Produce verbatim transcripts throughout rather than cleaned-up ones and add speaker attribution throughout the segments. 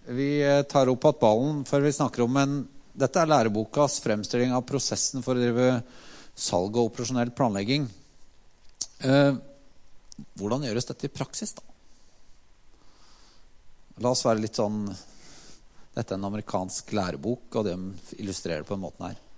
Speaker 1: Vi tar opp at ballen, for vi snakker om en, dette er lærebokas fremstilling av prosessen for å drive salg og operasjonell planlegging. Eh, hvordan gjøres dette i praksis da? La oss være litt sånn, dette er en amerikansk lærebok, og de illustrerer på en måte her.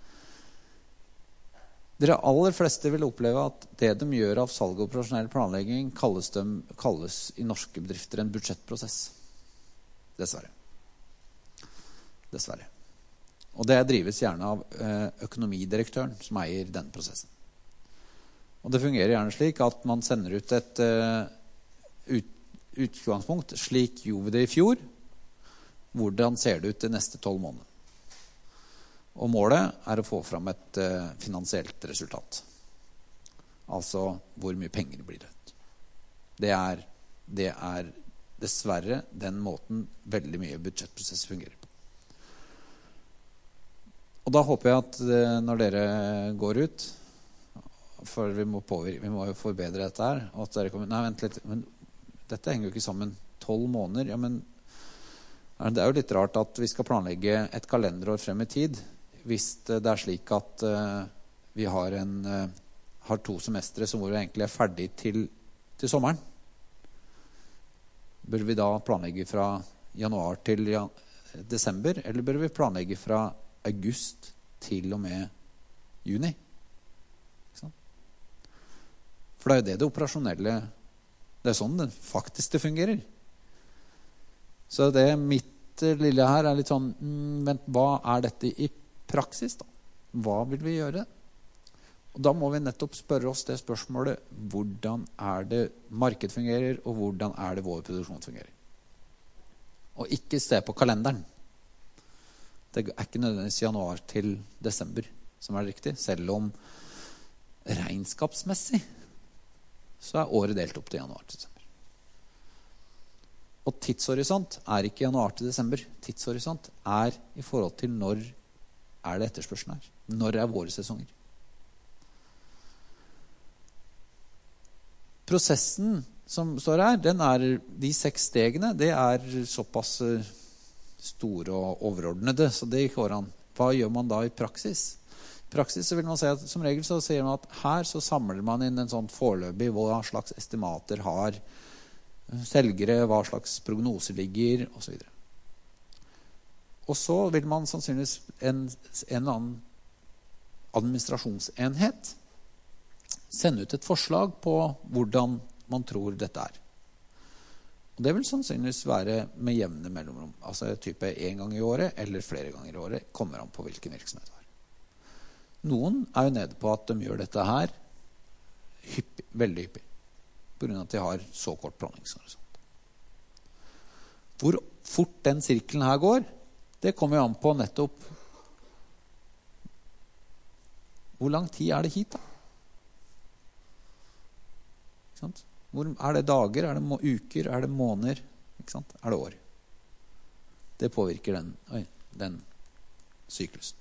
Speaker 1: Dere aller fleste vil oppleve at det de gjør av salg og operasjonell planlegging kalles, de, kalles i norske bedrifter en budsjettprosess. Dessverre. Dessverre. Og det drives gjerne av økonomidirektøren som eier denne prosessen. Og det fungerer gjerne slik at man sender ut et ut, utgangspunkt. Slik gjorde vi det i fjor. Hvordan ser det ut de neste tolv måneder? Og målet er å få fram et uh, finansielt resultat. Altså hvor mye penger blir det. Det er, det er dessverre den måten veldig mye budsjettprosess fungerer på. Og da håper jeg at uh, når dere går ut, for vi må, påvirke, vi må jo forbedre dette her, og at dere kommer, nei vent litt, men dette henger jo ikke sammen tolv måneder, ja, men det er jo litt rart at vi skal planlegge et kalenderår frem i tid, hvis det er slik at uh, vi har, en, uh, har to semestre som hvor vi egentlig er ferdig til, til sommeren. Bør vi da planlegge fra januar til jan- desember, eller bør vi planlegge fra august til og med juni? Ikke sant? For det er jo det det operasjonelle, det er sånn det faktisk det fungerer. Så det mitt lille her er litt sånn, mm, vent, hva er dette i praksis da? Hva vil vi gjøre? Og da må vi nettopp spørre oss det spørsmålet, hvordan er det marked fungerer, og hvordan er det vår produksjon fungerer? Og ikke se på kalenderen. Det er ikke nødvendigvis januar til desember som er riktig, selv om regnskapsmessig så er året delt opp til januar til desember. Og tidshorisont er ikke januar til desember. Tidshorisont er i forhold til når er det etterspørselen her. Når er våre sesonger? Prosessen som står her, den er de seks stegene, det er såpass store og overordnede, så det går an. Hva gjør man da i praksis? I praksis så vil man si at som regel så sier man at her så samler man inn en sånn foreløpig hva slags estimater har selgere, hva slags prognoser ligger, og så videre. Og så vil man sannsynligvis en, en eller annen administrasjonsenhet sende ut et forslag på hvordan man tror dette er. Og det vil sannsynligvis være med jevne mellomrom, altså type en gang i året eller flere ganger i året, kommer an på hvilken virksomhet det er. Noen er jo nede på at de gjør dette her hyppig, veldig hyppig, på grunn av at de har så kort planleggingshorisont. Hvor fort den sirkelen her går, det kommer jo an på nettopp hvor lang tid er det hit da? Ikke sant? Hvor, er det dager, er det må, uker, er det måneder, ikke sant? Er det år? Det påvirker den, oi, den syklusen.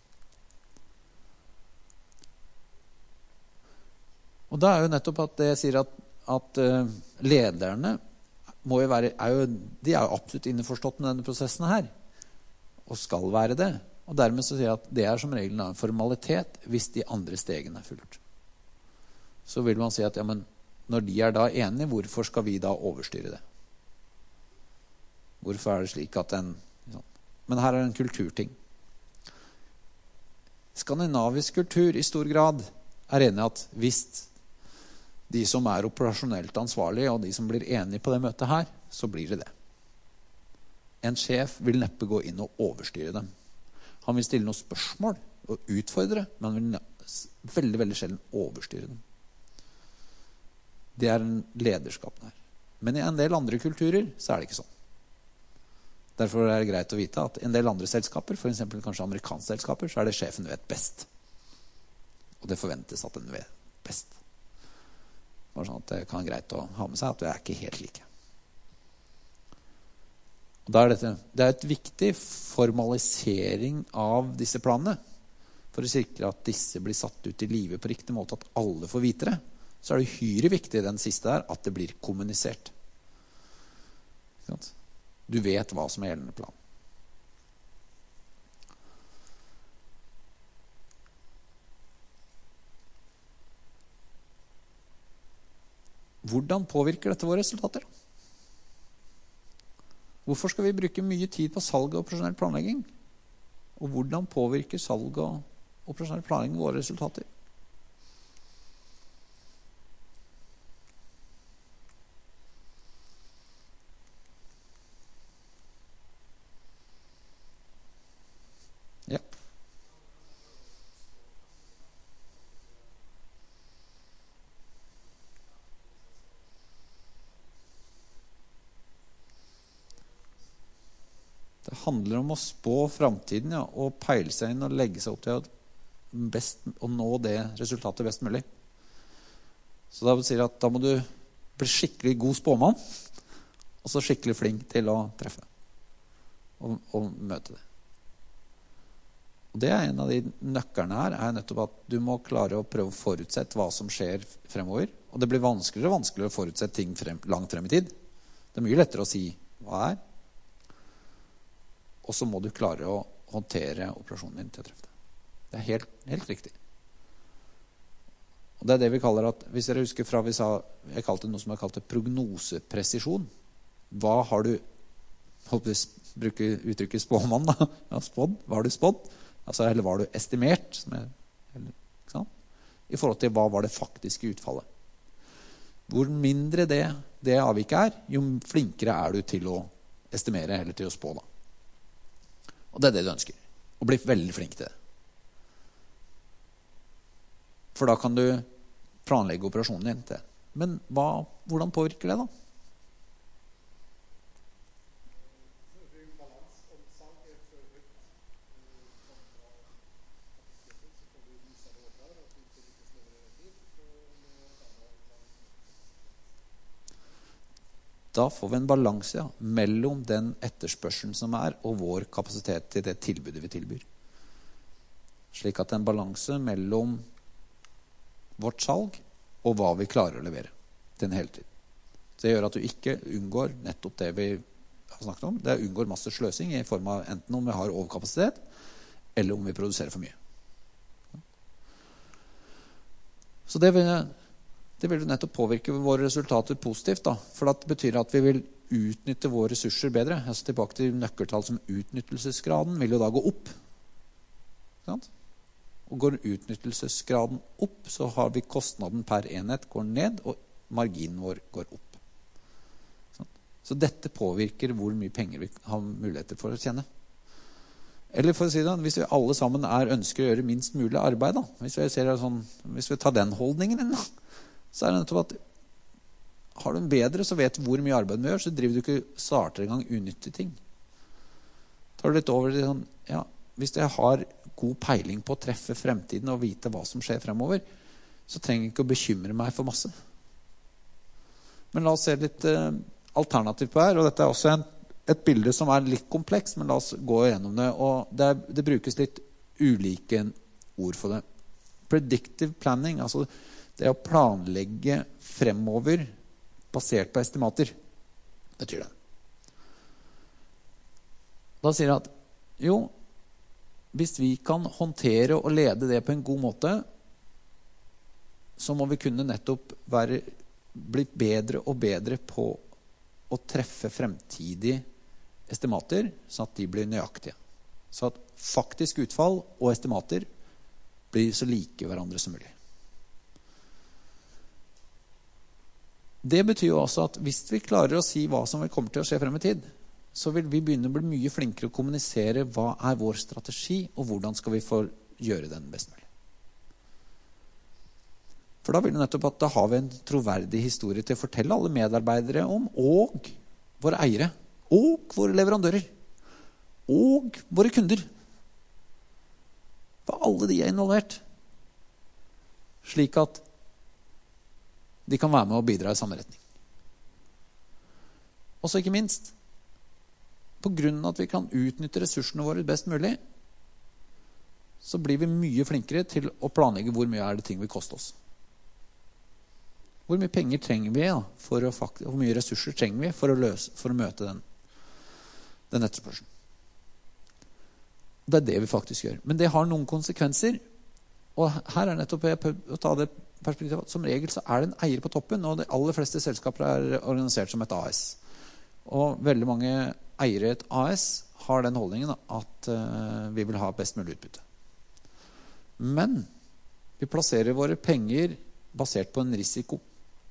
Speaker 1: Og da er jo nettopp at det sier at, at uh, lederne må jo være, er jo, de er jo absolutt innforstått med denne prosessen her, og skal være det. Og dermed så sier jeg at det er som regel en formalitet hvis de andre stegene er fulgt. Så vil man si at ja, men når de er da enige, hvorfor skal vi da overstyre det? Hvorfor er det slik at den... Sånn. Men her er en kulturting. Skandinavisk kultur i stor grad er enig at hvis de som er operasjonelt ansvarlige, og de som blir enige på det møtet her, så blir det det. En sjef vil neppe gå inn og overstyre dem. Han vil stille noen spørsmål og utfordre, men han vil veldig, veldig sjelden overstyre dem. Det er en lederskap der. Men i en del andre kulturer så er det ikke sånn. Derfor er det greit å vite at en del andre selskaper, for eksempel kanskje amerikanske selskaper, så er det sjefen vet best. Og det forventes at den vet best. Det er sånn at det kan være greit å ha med seg at vi er ikke helt like. Og da er dette, det er et viktig formalisering av disse planene for å sikre at disse blir satt ut i livet på riktig måte, at alle får vite det. Så er det hyre viktig den siste der, at det blir kommunisert. Du vet hva som er gjeldende plan. hvordan påvirker dette våre resultater? Hvorfor skal vi bruke mye tid på salg og operasjonell planlegging? Og hvordan påvirker salg og operasjonell planlegging våre resultater? Ja. Det handler om å spå fremtiden, ja, og peile seg inn og legge seg opp til at best, å nå det resultatet best mulig. Så da betyr det at da må du bli skikkelig god spåmann, og så skikkelig flink til å treffe og, og møte det. Og det er en av de nøkkerne her, er nettopp at du må klare å prøve å forutsette hva som skjer fremover. Og det blir vanskeligere og vanskeligere å forutsette ting frem, langt frem i tid. Det er mye lettere å si hva det er. Og så må du klare å håndtere operasjonen din til å treffe det. Det er helt, helt riktig. Og det er det vi kaller at, hvis dere husker fra vi sa, jeg kalte noe som jeg kalte prognosepresisjon. Hva har du, håper jeg bruker uttrykket spåmann da, ja, spådd, hva har du spådd? Altså, eller var du estimert, som er, eller, ikke sant? I forhold til hva var det faktiske utfallet. Hvor mindre det, det avviket er, jo flinkere er du til å estimere eller til å spå da. Og det er det du ønsker, å bli veldig flink til det. For da kan du planlegge operasjonen din til. Men hva, hvordan påvirker det da? Da får vi en balanse, ja, mellom den etterspørselen som er, og vår kapasitet til det tilbudet vi tilbyr. Slik at det er en balanse mellom vårt salg og hva vi klarer å levere til en hele tid. Det gjør at du ikke unngår nettopp det vi har snakket om. Det unngår masse sløsing i form av enten om vi har overkapasitet, eller om vi produserer for mye. Så det vil Det vil jo nettopp påvirke våre resultater positivt da, for det betyr at vi vil utnytte våre ressurser bedre. Altså tilbake til nøkkeltall som utnyttelsesgraden vil jo da gå opp. Sant? Og går utnyttelsesgraden opp, så har vi kostnaden per enhet går ned, og marginen vår går opp. Sant? Så dette påvirker hvor mye penger vi har muligheter for å tjene. Eller for å si det, hvis vi alle sammen er ønsker å gjøre minst mulig arbeid, da, hvis vi, ser det sånn, hvis vi tar den holdningen inn da, så er det nettopp at har du en bedre, så vet du hvor mye arbeid du gjør, så driver du ikke starter en gang unyttige ting. Tar du litt over til sånn, ja, hvis jeg har god peiling på å treffe fremtiden og vite hva som skjer fremover, så trenger jeg ikke å bekymre meg for masse. Men la oss se litt uh, alternativ på her, og dette er også en, et bilde som er litt kompleks, men la oss gå gjennom det, og det, er, det brukes litt ulike ord for det. Predictive planning, altså det å planlegge fremover basert på estimater, betyr det. Da sier jeg at, jo, hvis vi kan håndtere og lede det på en god måte, så må vi kunne nettopp være, bli bedre og bedre på å treffe fremtidige estimater, så at de blir nøyaktige. Så at faktisk utfall og estimater blir så like hverandre som mulig. Det betyr jo også at hvis vi klarer å si hva som kommer til å skje frem i tid, så vil vi begynne å bli mye flinkere å kommunisere hva er vår strategi, og hvordan skal vi få gjøre den best mulig. For da vil det nettopp at da har vi en troverdig historie til å fortelle alle medarbeidere om, og våre eiere, og våre leverandører, og våre kunder. For alle de er involvert. Slik at de kan være med og bidra i samme retning. Og så ikke minst, på grunn av at vi kan utnytte ressursene våre best mulig, så blir vi mye flinkere til å planlegge hvor mye er det ting vil koste oss. Hvor mye penger trenger vi, da, for å faktisk, hvor mye ressurser trenger vi for å, løse, for å møte den, den etterspørselen. Det er det vi faktisk gjør. Men det har noen konsekvenser, Og her er nettopp jeg prøver å ta det perspektivet at som regel så er det en eier på toppen, og de aller fleste selskaper er organisert som et A S. Og veldig mange eiere i et A S har den holdningen at uh, vi vil ha best mulig utbytte. Men vi plasserer våre penger basert på en risiko.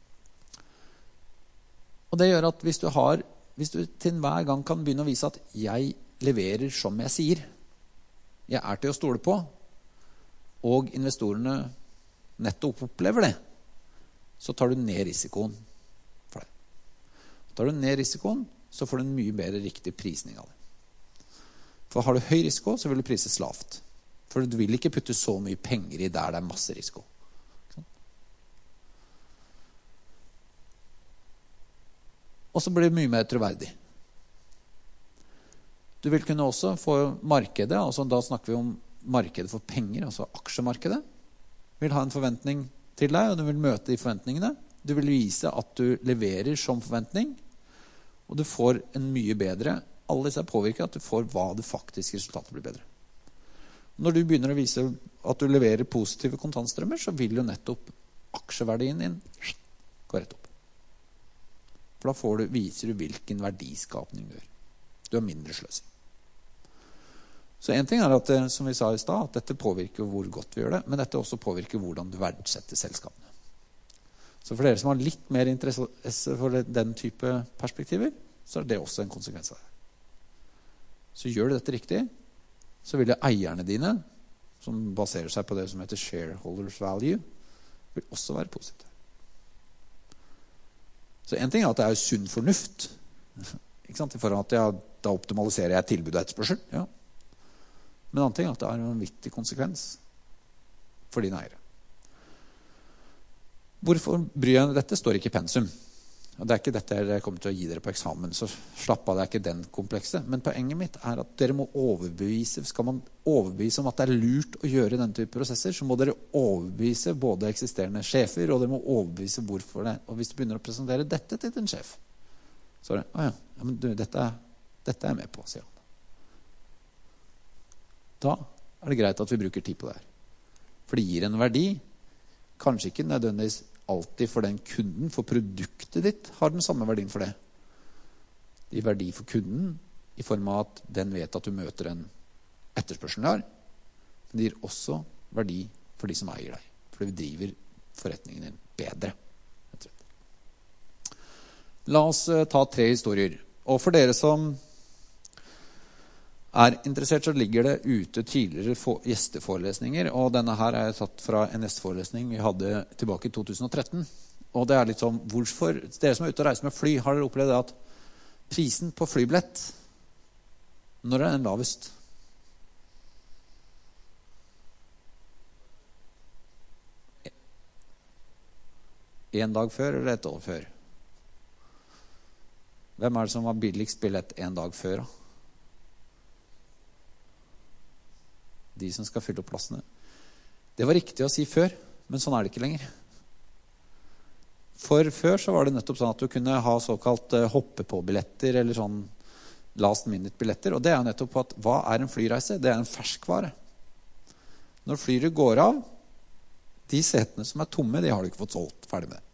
Speaker 1: Og det gjør at hvis du har, hvis du til enhver gang kan begynne å vise at jeg leverer som jeg sier, jeg er til å stole på, og investorene nettopp opplever det, så tar du ned risikoen for det. Tar du ned risikoen, så får du en mye bedre riktig prisning av det. For har du høy risiko, så vil du prises lavt. For du vil ikke putte så mye penger i der det er masse risiko. Og så blir det mye mer troverdig. Du vil kunne også få markedet, altså da snakker vi om markedet for penger, altså aksjemarkedet, vil ha en forventning til deg, og du vil møte de forventningene. Du vil vise at du leverer som forventning, og du får en mye bedre, alle disse påvirker at du får hva det faktiske resultatet blir bedre. Når du begynner å vise at du leverer positive kontantstrømmer, så vil jo nettopp aksjeverdien din gå rett opp. For da får du, viser du hvilken verdiskapning du gjør. Du har mindre sløsing. Så en ting er at, som vi sa i sted, at dette påvirker hvor godt vi gjør det, men dette også påvirker hvordan du verdsetter selskapene. Så for dere som har litt mer interesse for den type perspektiver, så er det også en konsekvens av det. Så gjør du dette riktig, så vil det eierne dine, som baserer seg på det som heter shareholders value, vil også være positive. Så en ting er at det er sunn fornuft, ikke sant? I forhold til at ja, da optimaliserer jeg tilbud og etterspørsel, ja. Men en annen ting er at det er en viktig konsekvens for dine eiere. Hvorfor bryr jeg dette? Står ikke i pensum. Og det er ikke dette jeg kommer til å gi dere på eksamen, så slapp av, det er ikke den komplekse. Men poenget mitt er at dere må overbevise, skal man overbevise om at det er lurt å gjøre den type prosesser, så må dere overbevise både eksisterende sjefer, og dere må overbevise hvorfor det. Og hvis du begynner å presentere dette til din sjef, så er det, å ja, ja men du, dette, dette er jeg med på, sier han. Da er det greit at vi bruker tid på det her. For det gir en verdi, kanskje ikke nødvendigvis alltid for den kunden, for produktet ditt har den samme verdien for det. Det gir verdi for kunden i form av at den vet at du møter en etterspørsel der. Men det gir også verdi for de som eier deg, for det driver forretningen din bedre. La oss ta tre historier. Og for dere som er interessert, så ligger det ute tidligere gjesteforelesninger, og denne her er tatt fra en gjesteforelesning vi hadde tilbake i to tusen og tretten. Og det er litt sånn, hvorfor, dere som er ute og reiser med fly, har dere opplevd at prisen på flybillett, når er den lavest? En dag før eller et år før? Hvem er det som har billigst billett en dag før da? De som skal fylle opp plassene. Det var riktig å si før, men sånn er det ikke lenger. For før så var det nettopp sånn at du kunne ha såkalt hoppe-på-billetter, eller sånn last-minute-billetter, og det er jo nettopp på at hva er en flyreise? Det er en ferskvare. Når flyret går av, de setene som er tomme, de har du ikke fått solgt ferdig med det.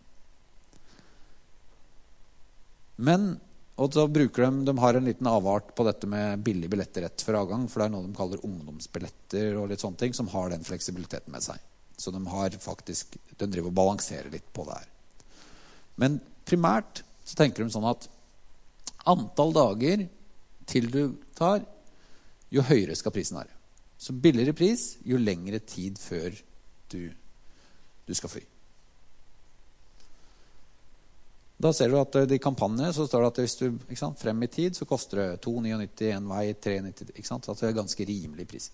Speaker 1: Men og så bruker de, de har en liten avart på dette med billige billetter rett for avgang, for det er noe de kaller ungdomsbilletter og litt sånne ting, som har den fleksibiliteten med seg. Så de har faktisk, de driver og balanserer litt på det her. Men primært så tenker de sånn at antall dager til du tar, jo høyere skal prisen være. Så billigere pris, jo lengre tid før du, du skal fly. Da ser du at i kampanjene så står det at hvis du, ikke sant, frem i tid så koster det to komma nittiåtte en vei, tre komma nitti, ikke sant? Så det er ganske rimelig pris.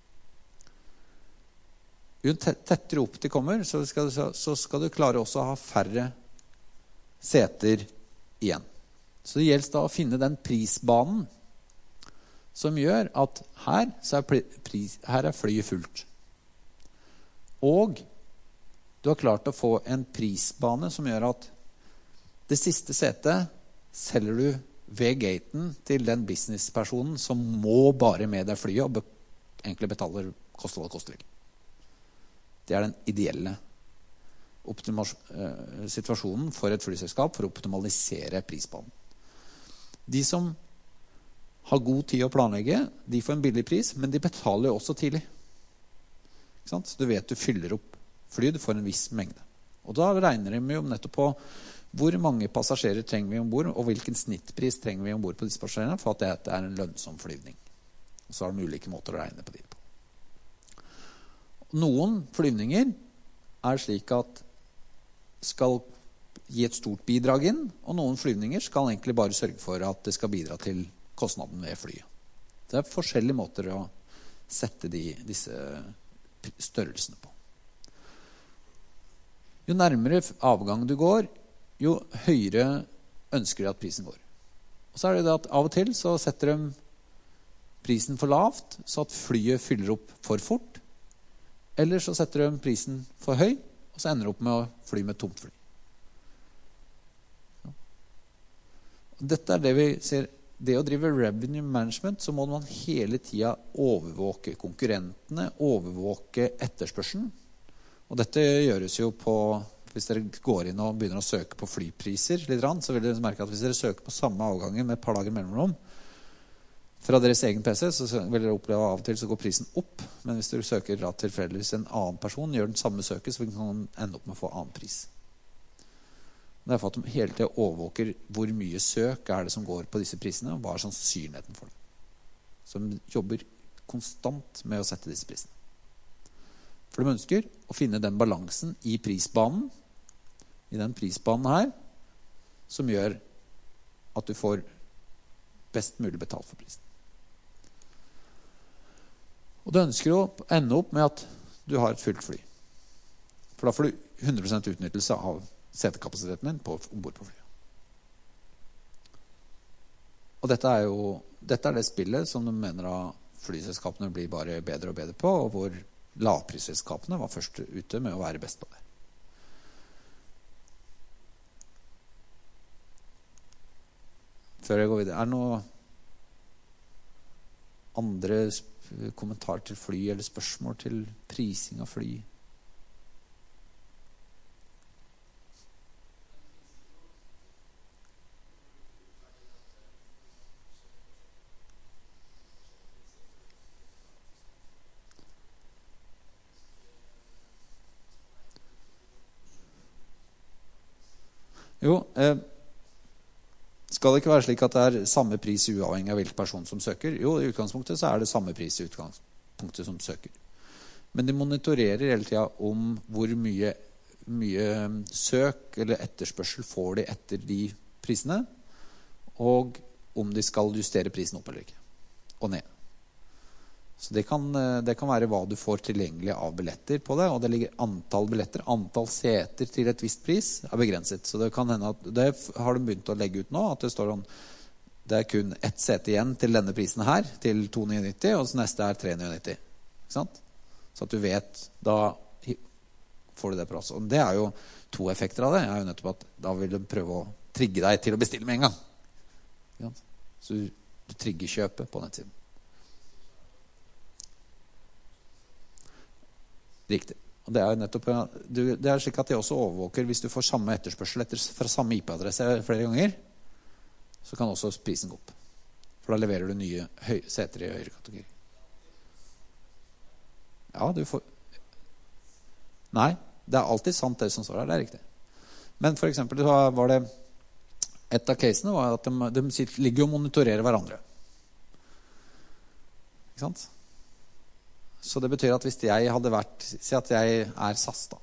Speaker 1: Jo tettere opp de kommer, så skal, du, så skal du klare også å ha færre seter igjen. Så det gjelder da å finne den prisbanen som gjør at her, så er, pris, her er flyet fullt. Og du har klart å få en prisbane som gjør at det siste setet selger du ved gaten til den businesspersonen som må bare med deg flyet og be- egentlig betaler koste hva det koster vil. Det er den ideelle situasjonen for et flyselskap for å optimalisere prisbanen. De som har god tid å planlegge, de får en billig pris, men de betaler jo også tidlig. Ikke sant? Så du vet du fyller opp fly, du får en viss mengde. Og da regner de jo nettopp på hvor mange passasjerer trenger vi ombord, og hvilken snittpris trenger vi ombord på disse passasjerene for at det er en lønnsom flyvning. Og så har de ulike måter å regne på de på. Noen flyvninger er slik at skal gi et stort bidrag inn, og noen flyvninger skal egentlig bare sørge for at det skal bidra til kostnaden ved flyet. Det er forskjellige måter å sette de, disse størrelsene på. Jo nærmere avgang du går, jo høyere ønsker de at prisen går. Og så er det det at av og til så setter de prisen for lavt, så at flyet fyller opp for fort, eller så setter de prisen for høy, og så ender det opp med å fly med tomt fly. Ja. Dette er det vi ser. Det å drive revenue management, så må man hele tiden overvåke konkurrentene, overvåke etterspørselen. Og dette gjøres jo på, hvis dere går inn og begynner å søke på flypriser litt, så vil dere merke at hvis dere søker på samme avgangen med et par dager mellomrom, fra deres egen P C, så vil dere oppleve av og til så går prisen opp. Men hvis dere søker da tilfeldigvis en annen person, gjør den samme søket, så kan man ende opp med å få annen pris. Det er for at de hele tiden overvåker hvor mye søk er det som går på disse prisene, og hva er sannsynligheten for det. Så de jobber konstant med å sette disse prisene. For de ønsker å finne den balansen i prisbanen, i den prisbanen her, som gjør at du får best mulig betalt for prisen. Og du ønsker å ende opp med at du har et fullt fly. For da får du hundre prosent utnyttelse av setekapasiteten din på, ombord på flyet. Og dette er jo dette er det spillet som de mener at flyselskapene blir bare bedre og bedre på, og hvor lavprisselskapene var først ute med å være best på det. Før jeg går videre, er det noen andre kommentarer til fly eller spørsmål til prising av fly? Jo, eh, skal det ikke være slik at det er samme pris uavhengig av hvilken person som søker? Jo, i utgangspunktet så er det samme pris i utgangspunktet som søker. Men de monitorerer hele tiden om hvor mye, mye søk eller etterspørsel får de etter de prisene, og om de skal justere prisen opp eller ikke, og ned. Så det kan, det kan være hva du får tilgjengelig av billetter på det, og det ligger antall billetter, antall seter til et visst pris er begrenset. Så det kan hende at, det har de begynt å legge ut nå, at det står om, det er kun ett sete igjen til denne prisen her, til to hundre nitti, og så neste er tre hundre nitti. Ikke sant? Så at du vet, da får du det på oss. Og det er jo to effekter av det, er jo nettopp at da vil de prøve å trigge deg til å bestille med en gang. Ikke sant? Så du, du trigger kjøpet på nettsiden. Riktig. Og det er jo nettopp, det er slik at de også overvåker, hvis du får samme etterspørsel etter, fra samme I P-adresse flere ganger, så kan også prisen gå opp. For da leverer du nye høy, seter i høyere kategori. Ja, du får... Nei, det er alltid sant det som står her, det er riktig. Men for eksempel så var det, et av casene var at de, de ligger og monitorerer hverandre. Ikke sant? Så det betyr at hvis jeg hadde vært, si at jeg er S A S da,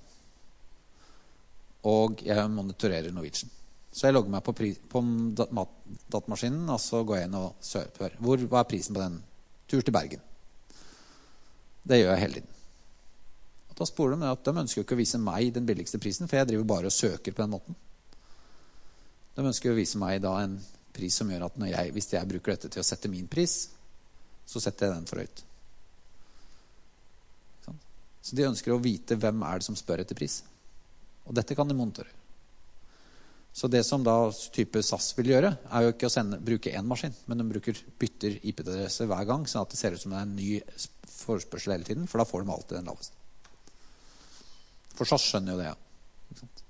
Speaker 1: og jeg monitorerer Norwegian, så jeg logger meg på, pri, på datamaskinen, og så går jeg inn og søker, hvor, hva er prisen på den tur til Bergen? Det gjør jeg hele tiden. Og da spør de at de ønsker jo ikke å vise meg den billigste prisen, for jeg driver bare og søker på den måten. De ønsker å vise meg da en pris som gjør at når jeg, hvis jeg bruker dette til å sette min pris, så setter jeg den for høyt. Så de ønsker å vite hvem er det som spør etter pris. Og dette kan de monitorere. Så det som da type S A S vil gjøre, er jo ikke å sende, bruke en maskin, men de bruker bytter I P-adresse hver gang, sånn at det ser ut som det er en ny forespørsel hele tiden, for da får de alltid den laveste. For så skjønner jo det, ja. Ikke sant?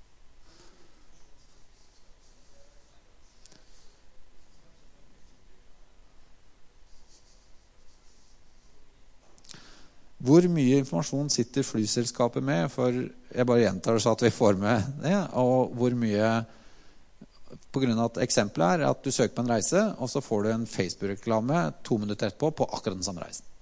Speaker 1: Hvor mye informasjon sitter flyselskapet med? For jeg bare gjentar så at vi får med det. Og hvor mye, på grunn av at eksempelet er at du søker på en reise, og så får du en Facebook-reklame to minutter etterpå på akkurat den samme reisen.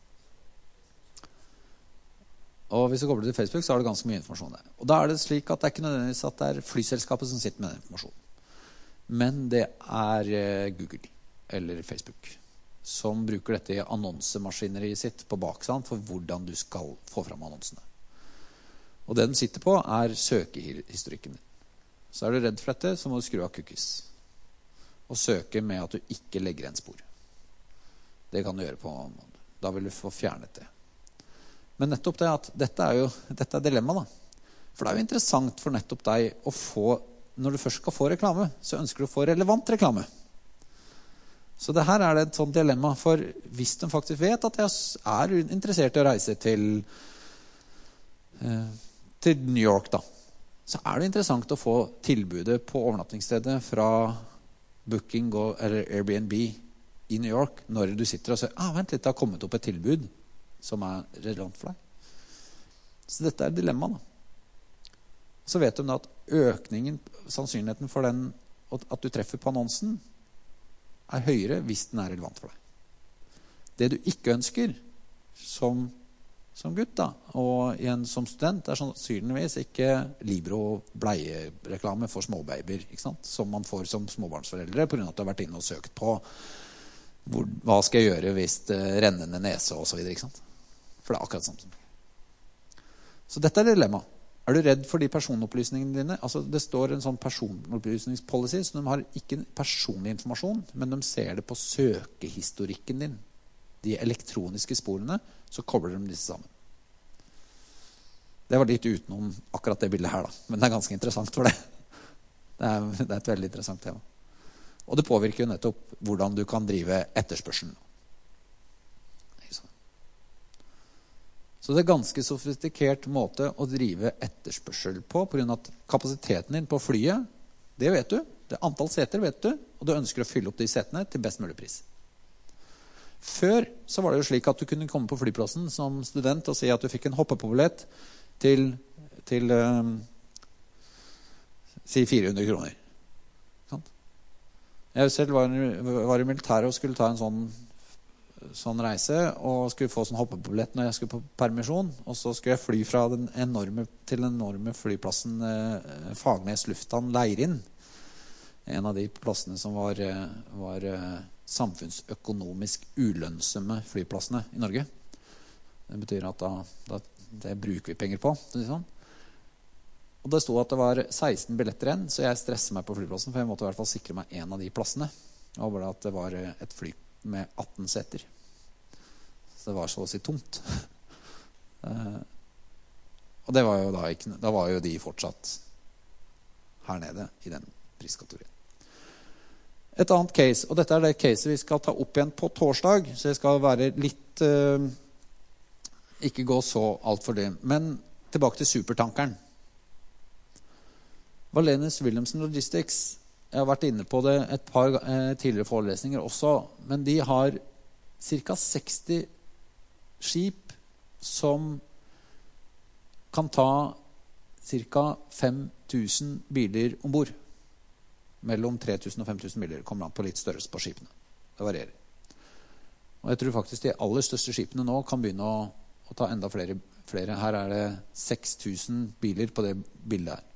Speaker 1: Og hvis du kobler til Facebook, så har du ganske mye informasjon der. Og da er det slik at det er ikke nødvendigvis at det er flyselskapet som sitter med den informasjonen. Men det er Google eller Facebook som bruker dette i annonsemaskineriet sitt på baksand for hvordan du skal få fram annonsene. Og det de sitter på er søkehistorikken din. Så er du redd for dette, så må du skru av cookies. Og søke med at du ikke legger en spor. Det kan du gjøre på, da vil du få fjernet det. Men nettopp det at dette er jo dette er dilemma da. For det er jo interessant for nettopp deg å få, når du først skal få reklame, så ønsker du å få relevant reklame. Så det her er det et sånt dilemma, for hvis de faktisk vet at jeg er interessert i å reise til, eh, til New York da, så er det interessant å få tilbudet på overnattingsstedet fra Booking eller Airbnb i New York, når du sitter og sier, ah, vent litt, det har kommet opp et tilbud som er relevant for deg. Så dette er et dilemma da. Så vet de da at økningen, sannsynligheten for den, at du treffer på annonsen, er høyere hvis den er relevant for deg. Det du ikke ønsker som, som gutt da, og igjen som student, er sannsynligvis ikke Libro bleiereklame for småbabyer, ikke sant? Som man får som småbarnsforeldre, på grunn av at du har vært inne og søkt på hvor, hva skal jeg gjøre hvis det renner ned nese og så videre, ikke sant? For det er akkurat sånn. Så dette er dilemma. Er du redd for de personopplysningene dine? Altså det står en sånn personopplysningspolicy, så de har ikke personlig informasjon, men de ser det på søkehistorikken din. De elektroniske sporene, så kobler de disse sammen. Det var litt utenom akkurat det bildet her da, men det er ganske interessant for det. Det er, det er et veldig interessant tema. Og det påvirker jo nettopp hvordan du kan drive etterspørselen. Så det er ganske sofistikert måte å drive etterspørsel på, på grunn av at kapasiteten din på flyet, det vet du, det er antall seter vet du, og du ønsker å fylle opp de setene til best mulig pris. Før så var det jo slik at du kunne komme på flyplassen som student og si at du fikk en hoppepåbillett til, til um, si fire hundre kroner. Jeg selv var, var i militæret og skulle ta en sånn sånn reise, og skulle få sånn hoppebillett når jeg skulle på permisjon, og så skulle jeg fly fra den enorme, til den enorme flyplassen eh, Fagnes Lufthavn Leirin, en av de plassene som var, var eh, samfunnsøkonomisk ulønnsomme flyplassene i Norge. Det betyr at da, da det bruker vi penger på, sånn. Og det stod at det var seksten billetter igjen, så jeg stresset meg på flyplassen, for jeg måtte i hvert fall sikre meg en av de plassene, og bare at det var et fly med atten seter. Så det var så å si tomt. uh, og det var jo da ikke, da var jo de fortsatt her nede i den priskategorien. Et annet case, og dette er det caset vi skal ta opp igjen på torsdag, så jeg skal være litt uh, ikke gå så alt for det, men tilbake til supertankeren. Wallenius Wilhelmsen Logistics, jeg har vært inne på det et par eh, tidligere forelesninger også, men de har cirka seksti skip som kan ta cirka fem tusen biler ombord. Mellom tre tusen og fem tusen biler kommer an på litt størrelse på skipene. Det varierer. Og jeg tror faktisk de aller største skipene nå kan begynne å, å ta enda flere, flere. Her er det seks tusen biler på det bildet her.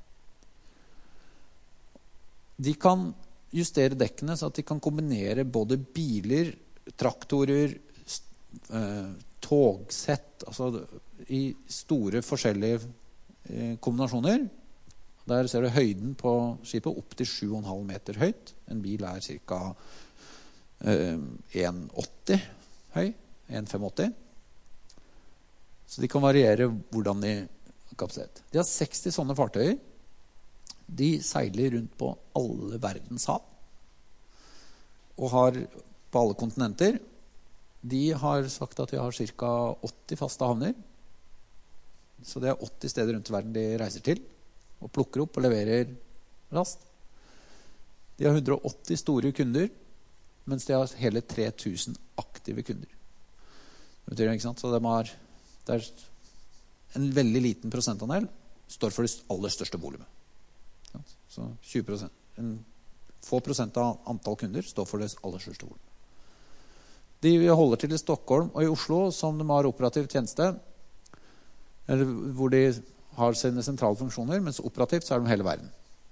Speaker 1: De kan justere dekkene så at de kan kombinere både biler, traktorer, eh, togsett, altså i store forskjellige eh, kombinasjoner. Der ser du høyden på skipet opp til sju komma fem meter høyt. En bil er cirka eh, en komma åtti høy, en komma åttifem. Så de kan variere hvordan de har kapasitet. De har seksti sånne fartøyer. De seiler rundt på alle verdens hav og har på alle kontinenter. De har sagt at de har cirka åtti faste havner Så det er åtti steder rundt i verden de reiser til, og plukker opp og leverer last. De har hundre og åtti store kunder, mens de har hele tre tusen aktive kunder. Det betyr, ikke sant? Så de har, det er en veldig liten prosentandel står for det aller største volumet. Så tjue prosent, en få prosent av antall kunder står for det aller største volumet. De holder til i Stockholm og i Oslo, som de har operativ tjeneste, eller hvor de har sine sentrale funksjoner, mens operativt så er de hele verden.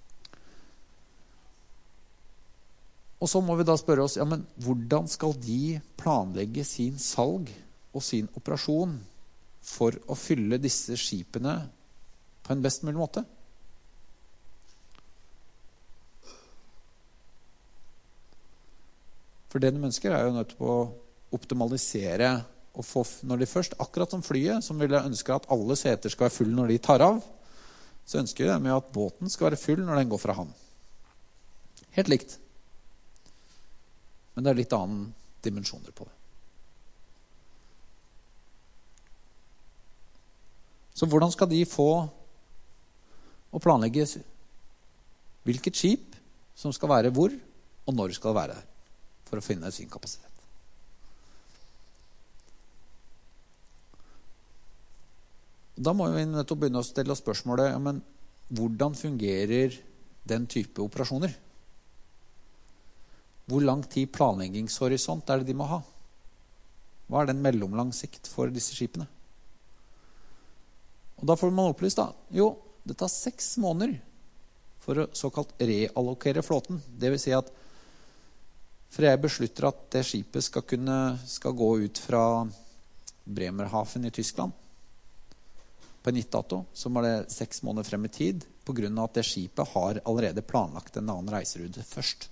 Speaker 1: Og så må vi da spørre oss, ja, men hvordan skal de planlegge sin salg og sin operasjon for å fylle disse skipene på en best mulig måte? For det de ønsker er jo nødt til å optimalisere og få, når de først, akkurat som flyet, som vil ønske at alle seter skal være full når de tar av, så ønsker de at båten skal være full når den går fra havn. Helt likt. Men det er litt annen dimensjoner på det. Så hvordan skal de få å planlegge hvilket skip som skal være hvor, og når skal det være der, for å finne sin kapasitet? Da må vi nettopp begynne å stille oss spørsmålet, ja, men hvordan fungerer den type operasjoner? Hvor lang tid planleggingshorisont er det de må ha? Hva er den mellomlang sikt for disse skipene? Og da får man opplyst da, jo, det tar seks måneder for å såkalt reallokere flåten. Det vil si at for jeg beslutter at det skipet skal, kunne, skal gå ut fra Bremerhaven i Tyskland på en gitt dato, så var det seks måneder frem i tid, på grunn av at det skipet har allerede planlagt en annen reiserute først.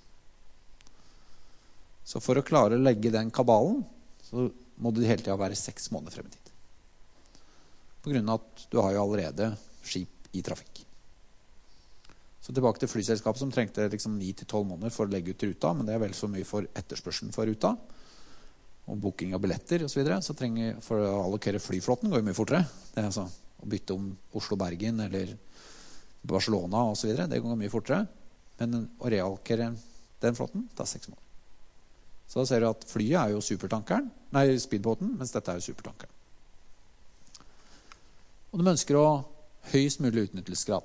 Speaker 1: Så for å klare å legge den kabalen, så må du hele tiden være seks måneder frem i tid. På grunn av at du har jo allerede skip i trafikk. Så tilbake til flyselskapet som trengte liksom ni til tolv måneder for å legge ut ruta, men det er vel så mye for etterspørselen for ruta, og booking av billetter og så videre, så trenger, for å allokere flyflåten går jo mye fortere. Det er altså å bytte om Oslo-Bergen eller Barcelona og så videre, det går mye fortere. Men å reallokere den flåten tar seks måneder. Så da ser du at flyet er jo supertankeren, nei, speedbåten, mens dette er jo supertankeren. Og de ønsker å høyest mulig utnyttelsesgrad.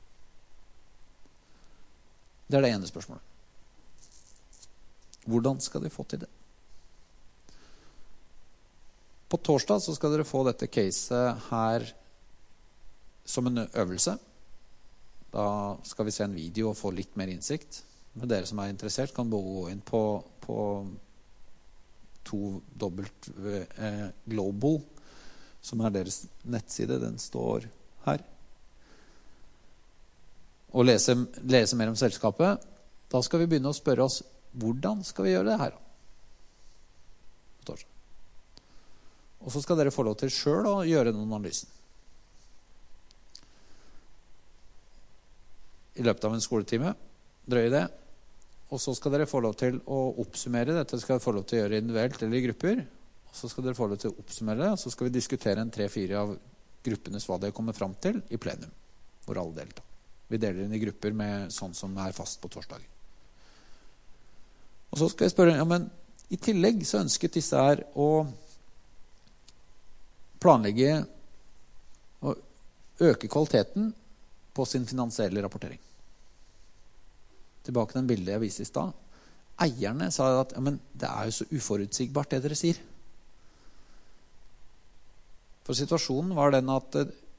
Speaker 1: Det er det ene spørsmålet. Hvordan skal de få til det? På torsdag så skal dere få dette caset her som en øvelse. Da skal vi se en video og få litt mer innsikt. Men dere som er interessert kan bare gå inn på, på to dobbelt eh, Global, som er deres nettside. Den står her. Og lese, lese mer om selskapet. Da skal vi begynne å spørre oss, hvordan skal vi gjøre det her? På torsdag. Og så skal dere få lov til selv å gjøre noen analysen. I løpet av en skoletime, drøye det. Og så skal dere få lov til å oppsummere. Dette skal dere få lov til å gjøre individuelt eller i grupper. Og så skal dere få lov til å oppsummere det, og så skal vi diskutere en tre-fire av gruppenes hva de kommer frem til i plenum, hvor alle deltar. Vi deler inn i grupper med sånn som er fast på torsdag. Og så skal jeg spørre, ja, men i tillegg så ønsket disse her å planlegge og øke kvaliteten på sin finansielle rapportering. Tilbake til den bildet jeg viste i sted. Eierne sa at ja, men det er jo så uforutsigbart det dere sier. For situasjonen var den at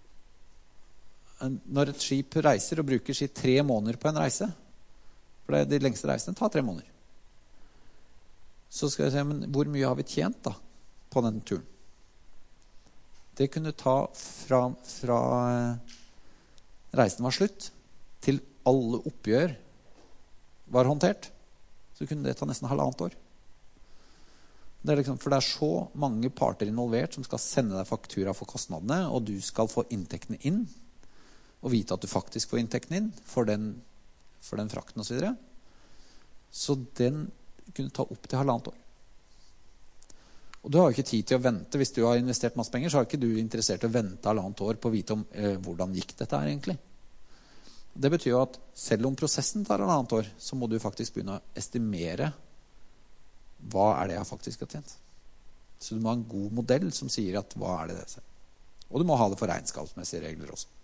Speaker 1: når et skip reiser og bruker sitt tre måneder på en reise, for det, de lengste reisene tar tre måneder, så skal jeg si, men hvor mye har vi tjent da på den turen? Det kunne ta fra, fra reisen var slutt til alle oppgjør var håndtert, så kunne det ta nesten halvannet år. Det er liksom, for det er så mange parter involvert som skal sende deg faktura for kostnadene, og du skal få inntektene inn, og vite at du faktisk får inntektene inn for den, for den frakten og så videre. Så den kunne ta opp til halvannet år. Og du har jo ikke tid til å vente. Hvis du har investert masse penger, så har ikke du interessert i å vente halvannet år på å vite om eh, hvordan gikk dette her egentlig. Det betyr jo at selv om prosessen tar halvannet år, så må du faktisk begynne å estimere hva er det jeg faktisk har tjent. Så du må ha en god modell som sier at hva er det det ser. Og du må ha det for regnskapsmessige regler også.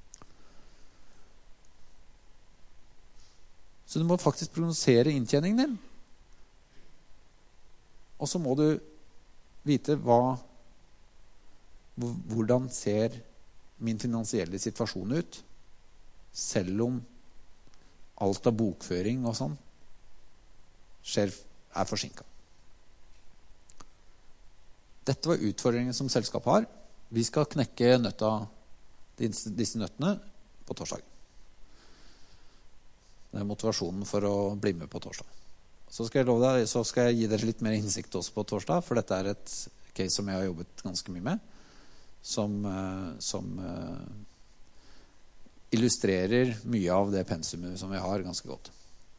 Speaker 1: Så du må faktisk prognosere inntjeningen din. Og så må du vite hva, hvordan ser min finansielle situasjon ut, selv om alt av bokføring og sånn skjer, er forsinket. Dette var utfordringen som selskapet har. Vi skal knekke nøtta, disse nøttene på torsdag. Det er motivasjonen for å bli med på torsdag. Så skal jeg love deg, så skal jeg gi dere litt mer innsikt også på torsdag, for dette er et case som jeg har jobbet ganske mye med, som, som uh, illustrerer mye av det pensumet som vi har ganske godt.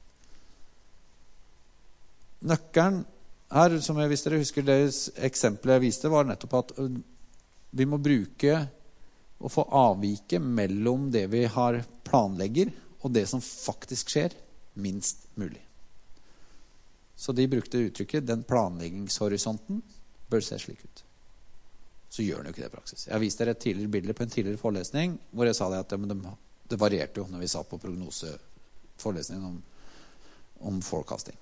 Speaker 1: Nøkkelen her, som jeg, hvis dere husker deres eksempel jeg viste, var nettopp at vi må bruke og få avvike mellom det vi har planlegger og det som faktisk skjer, minst mulig. Så de brukte uttrykket, den planleggingshorisonten bør se slik ut. Så gjør den jo ikke det i praksis. Jeg har vist dere et tidligere bilde på en tidligere forelesning, hvor jeg sa det at det, det, det varierte jo når vi sa på prognoseforelesningen om, om forecasting.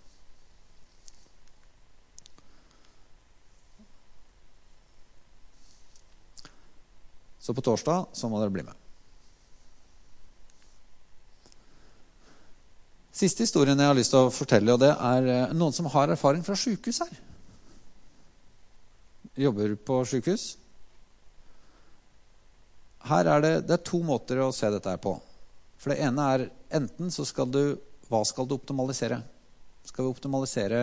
Speaker 1: Så på torsdag så må dere bli med. Siste historien jeg har lyst til å fortelle, og det er noen som har erfaring fra sykehus her. Jobber på sykehus. Her er det, det er to måter å se dette her på. For det ene er, enten så skal du, hva skal du optimalisere? Skal vi optimalisere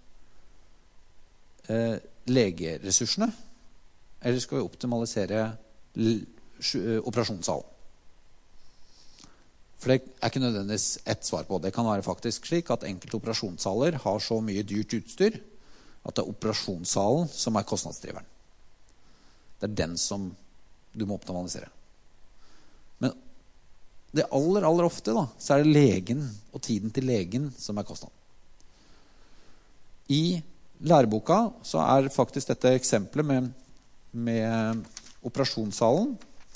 Speaker 1: eh, legeressursene? Eller skal vi optimalisere operasjonssalen? For det er ikke nødvendigvis ett svar på. Det kan være faktisk slik at enkelte operasjonssaler har så mye dyrt utstyr at det er operasjonssalen som er kostnadsdriveren. Det er den som du må optimalisere. Men det aller, aller ofte da, så er det legen og tiden til legen som er kostnad. I læreboka så er faktisk dette eksempelet med, med operasjonssalen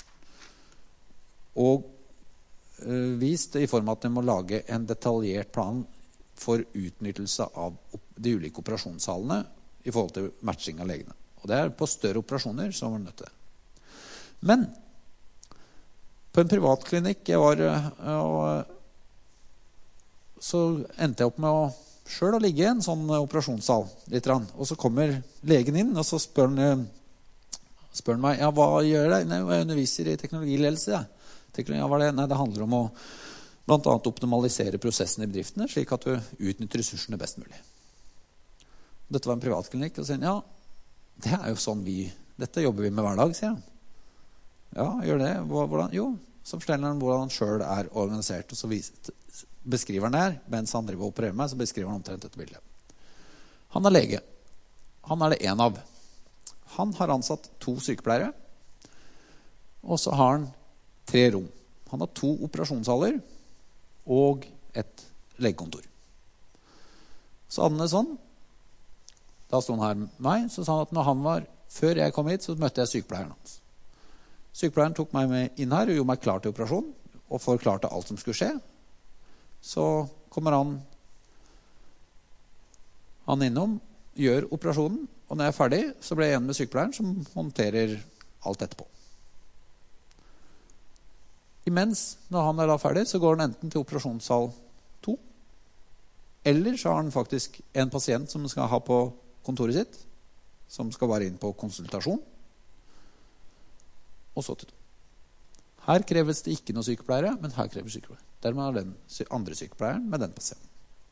Speaker 1: og vist i form av at de må lage en detaljert plan for utnyttelse av de ulike operasjonssalene i forhold til matching av legene. Og det er på større operasjoner som var nødt til det. Men på en privatklinikk jeg var, og, så endte jeg opp med å selv å ligge i en sånn operasjonssal litt rann. Og så kommer legen inn, og så spør han, spør han meg, ja, hva gjør jeg? Nei, jeg underviser i teknologiledelse, ja. Ja, hva er det? Nei, det handler om å blant annet optimalisere prosessen i bedriftene, slik at du utnytter ressursene best mulig. Dette var en privatklinikk, og sier han, ja, det er jo sånn vi, dette jobber vi med hver dag, sier han. Ja, gjør det. Hvordan? Jo, så forteller han hvordan han selv er organisert, og så viser, beskriver han det her, mens han driver og opererer meg, så beskriver han omtrent dette bildet. Han er lege. Han er det en av. Han har ansatt to sykepleiere, og så har han tre rom. Han har to operasjonssaler og et legekontor. Så hadde han det sånn. Da stod han her med meg, så sa han at når han var, før jeg kom hit, så møtte jeg sykepleieren hans. Sykepleieren tok meg med inn her og gjorde meg klar til operasjon, og forklarte alt som skulle skje. Så kommer han, han innom, gjør operasjonen, og når jeg er ferdig, så blir jeg igjen med sykepleieren som monterer alt etterpå. Imens, når han er da ferdig, så går han enten til operasjonssal to, eller så har han faktisk en pasient som skal ha på kontoret sitt, som skal være inn på konsultasjon, og så til to. Her kreves det ikke noe sykepleiere, men her kreves sykepleiere. Dermed er den andre sykepleieren med den pasienten.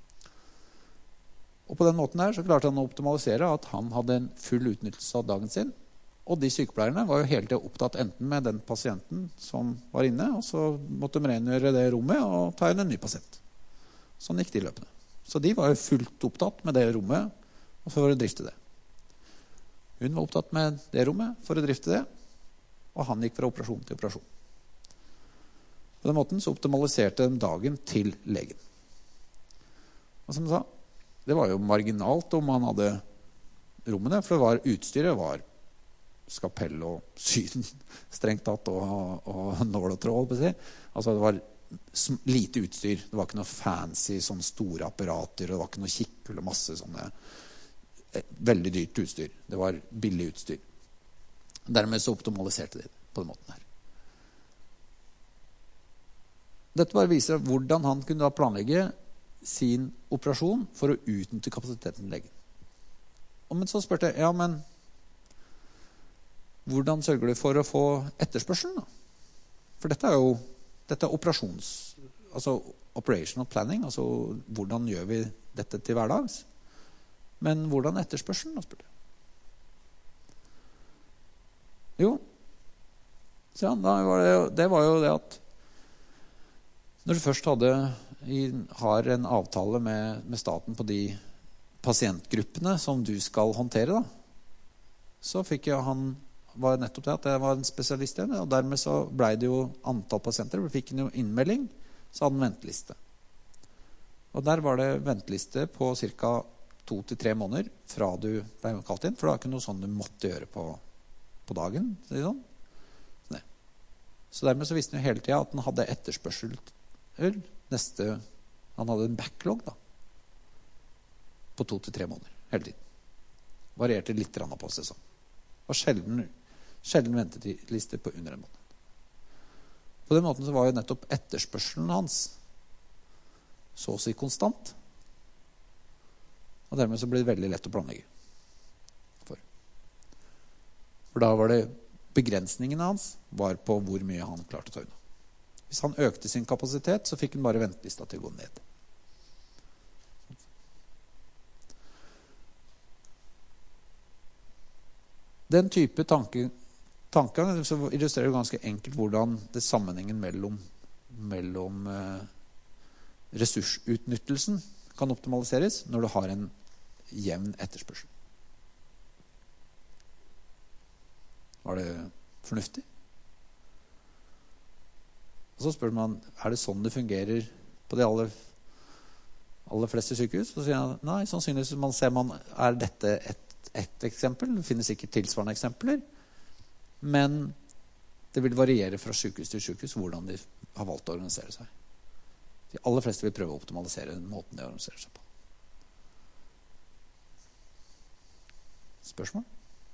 Speaker 1: Og på den måten her så klarte han å optimalisere at han hadde en full utnyttelse av dagen sin, og de sykepleierne var jo hele tiden opptatt enten med den pasienten som var inne, og så måtte de rengjøre det rommet og ta inn en ny pasient. Sånn gikk de løpende. Så de var jo fullt opptatt med det rommet, og for å drifte det. Hun var opptatt med det rommet for å drifte det, og han gikk fra operasjon til operasjon. På den måten så optimaliserte de dagen til legen. Og som jeg sa, det var jo marginalt om han hadde rommene, for det var utstyret var skapell og syn, strengt tatt, og, og nål og tråd. Altså det var lite utstyr. Det var ikke noe fancy, sånne store apparater, og det var ikke noe kikkhull og masse sånne veldig dyrt utstyr. Det var billig utstyr. Dermed så optimaliserte de det på den måten her. Dette bare viser hvordan han kunne da planlegge sin operasjon for å utnytte kapasiteten til legen. Og men så spørte jeg, ja, men hvordan sørger du for å få etterspørselen da? For dette er jo dette er operasjons, altså operational planning, altså hvordan gjør vi dette til hverdags? Men hvordan etterspørselen da, spurte jeg. Jo, så ja, da var det, det var jo det at når du først hadde, har en avtale med, med staten på de pasientgruppene som du skal håndtere da, så fikk jeg, han var nettopp det at jeg var en spesialist igjen, og dermed så ble det jo antall pasienter, vi fikk en innmelding, så hadde en venteliste. Og der var det venteliste på cirka to til tre måneder fra du ble kalt inn, for det var ikke noe sånn du måtte gjøre på, på dagen, sånn. Nei. Så dermed så visste han jo hele tiden at han hadde etterspørsel neste, han hadde en backlog da, på to til tre måneder, hele tiden. Varierte litt rann på sesong. Og sjelden, sjelden venteliste på under en måned. På den måten så var jo nettopp etterspørselen hans så å si konstant. Og dermed så ble det veldig lett å planlegge. For, for da var det begrensningene hans var på hvor mye han klarte å ta unna. Hvis han økte sin kapasitet, så fikk han bare ventelista til å gå ned. Den type tanke, tanken så illustrerer jo ganske enkelt hvordan det sammenhengen mellom, mellom eh, ressursutnyttelsen kan optimaliseres når du har en jevn etterspørsel. Var det fornuftig? Og så spør man, er det sånn det fungerer på de aller, aller fleste sykehus? Så sier jeg, nei, sannsynligvis man ser man, er dette et, et eksempel? Det finnes sikkert tilsvarende eksempler, men det vil variere fra sykehus til sykehus hvordan de har valgt å organisere seg. De aller fleste vil prøve å optimalisere den måten de organiserer seg på. Spørsmål?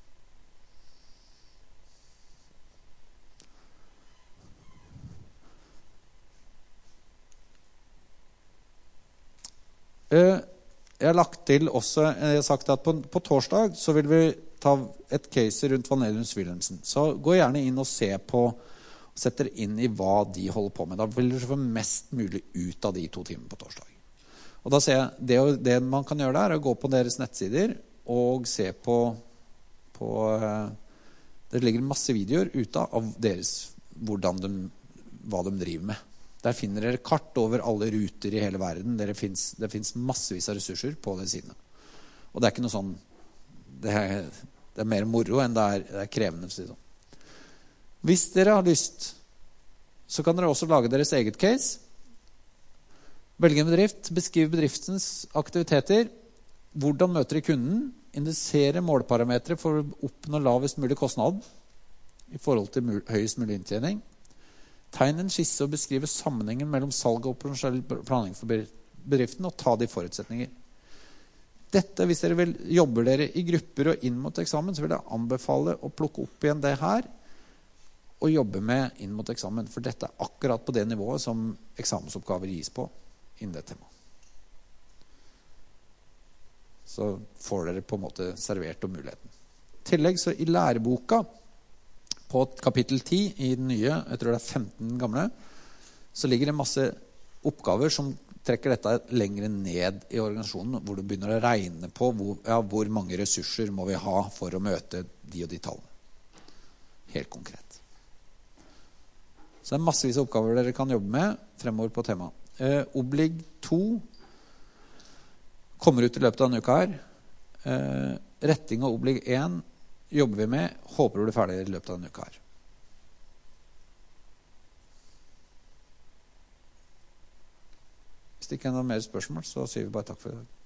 Speaker 1: Jeg har lagt til også, jeg har sagt at på, på torsdag så vil vi ta et case rundt Vanelius Wilhelmsen. Så gå gjerne inn og se på, og sett dere inn i hva de holder på med. Da vil dere få mest mulig ut av de to timene på torsdag. Og da ser jeg, det, det man kan gjøre der er å gå på deres nettsider og se på, på det ligger masse videoer ute av deres, hvordan de, hva de driver med. Der finner dere kart over alle ruter i hele verden. Dere finnes, det finnes massevis av ressurser på den siden. Og det er ikke noe sånn, det er, det er mer moro enn det er, det er krevende. Sånn. Hvis dere har lyst, så kan dere også lage deres eget case. Velge en bedrift, beskrive bedriftens aktiviteter, hvordan møter de kunden, indisere målparametre for å oppnå lavest mulig kostnad i forhold til mul- høyest mulig inntjening. Tegn en skisse og beskrive sammenhengen mellom salg og operasjonell planlegging for bedriften, og ta de forutsetninger. Dette, hvis dere vil jobber dere i grupper og inn mot eksamen, så vil jeg anbefale å plukke opp igjen det her, og jobbe med inn mot eksamen, for dette er akkurat på det nivået som eksamensoppgaver gis på innen det temaet. Så får dere på en måte servert om muligheten. I tillegg så i læreboka, på kapittel ti i den nye, jeg tror det er femten gamle, så ligger det masse oppgaver som trekker dette lenger ned i organisasjonen, hvor du begynner å regne på hvor, ja, hvor mange ressurser må vi ha for å møte de og de tallene. Helt konkret. Så det er massevis av oppgaver dere kan jobbe med fremover på temaet. Eh, Oblig to kommer ut i løpet av denne uka her. Eh, retting av Oblig én jobber vi med. Håper du blir ferdig i løpet av denne uka her. Hvis det ikke er noen mer spørsmål, så sier vi bare takk for i dag.